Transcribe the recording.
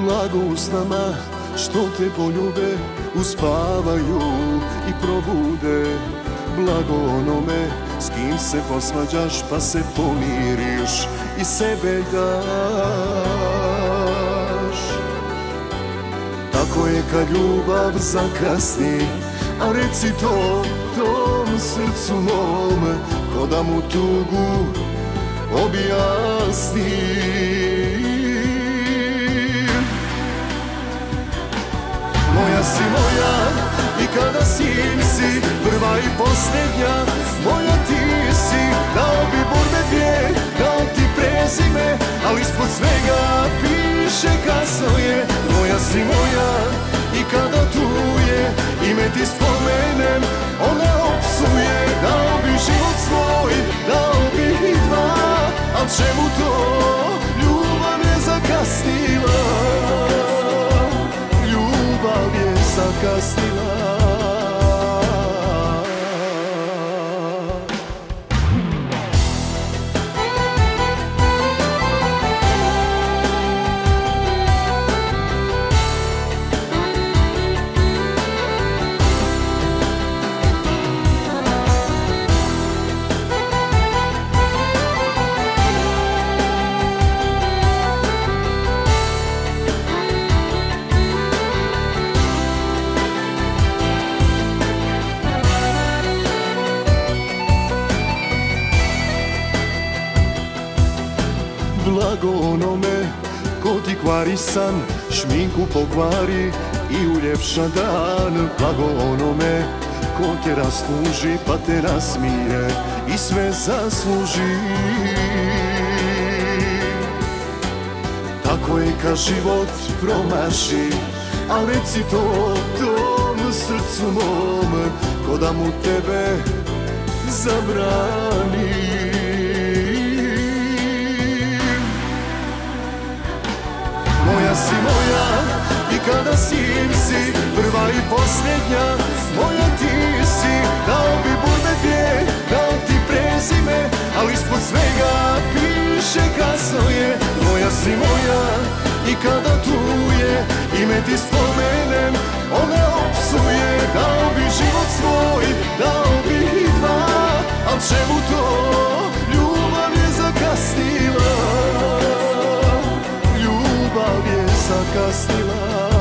Blago usnama što te poljube, uspavaju i probude. Blago onome s kim se posvađaš pa se pomiriš i sebe daš. Tako je kad ljubav zakasni, a reci to tom srcu mom, ko da mu tugu objasni. Moja si moja i kada sin si, prva i posljednja, moja ti si. Dao bi burbe dvije, dao ti prezime, ali ispod svega piše kasno je. Moja si moja i kada tu je, ime ti spomenem, ona opsuje. Dao bi život svoj, dao bi i dva, al čemu to, ljubav je zakasnila. Ljubav je zakasnila. Blago onome ko ti kvari san, šminku pokvari i uljepša dan. Blago onome ko te rastuži pa te nasmije i sve zasluži. Tako je kad život promaši, a reci to tom srcu mom, ko da mu tebe zabrani. Moja si moja i kada sin si, prva i posljednja, moja ti si. Dao bi burbe dvije, dao ti prezime, ali ispod svega piše kasno je. Moja si moja i kada tu je, ime ti spomenem, ona opsuje. Dao bi život svoj, dao bi i dva, al čemu to, ljubav je zakasnila. Ljubav je zakasnila.